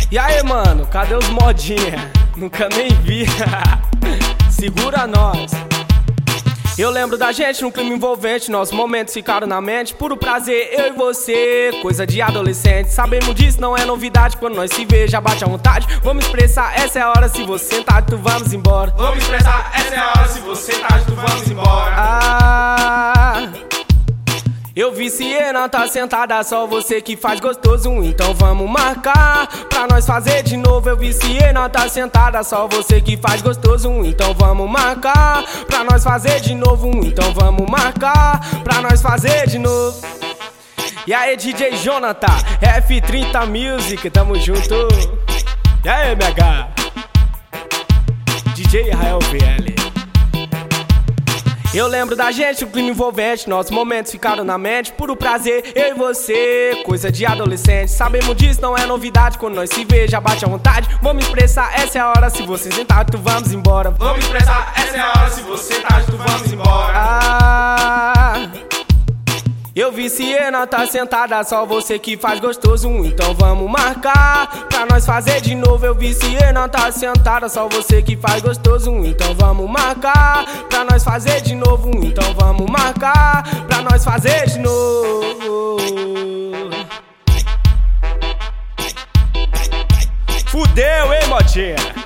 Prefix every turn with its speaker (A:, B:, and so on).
A: E aí, mano, cadê os modinha? Nunca nem vi. Segura nós. Eu lembro da gente num clima envolvente, nossos momentos ficaram na mente. Puro prazer, eu e você, coisa de adolescente. Sabemos disso, não é novidade, quando nós se vê já bate à vontade. Vamos expressar, essa é a hora, se você tá, tu vamos embora.
B: Vamos expressar, essa é a hora, se você tá, tu vamos embora.
A: Eu viciei, não tá sentada, só você que faz gostoso, então vamos marcar pra nós fazer de novo. Eu viciei, não tá sentada, só você que faz gostoso, então vamos marcar pra nós fazer de novo, então vamos marcar pra nós fazer de novo. E aí, DJ Jonathan, F30 Music, tamo junto. E aí, MH, DJ Israel VL. Eu lembro da gente, um clima envolvente, nossos momentos ficaram na mente. Puro prazer, eu e você, coisa de adolescente. Sabemos disso, não é novidade, quando nós se vê já bate à vontade. Vamos expressar, essa é a hora, se você sentar, tu vamos embora.
B: Vamos expressar, essa é a hora, se você tá, tu vamos embora.
A: Eu viciei, não tá sentada, só você que faz gostoso, então vamos marcar pra nós fazer de novo. Eu viciei, não tá sentada, só você que faz gostoso, então vamos marcar pra nós fazer de novo, então vamos marcar pra nós fazer de novo. Fudeu, hein, modinha?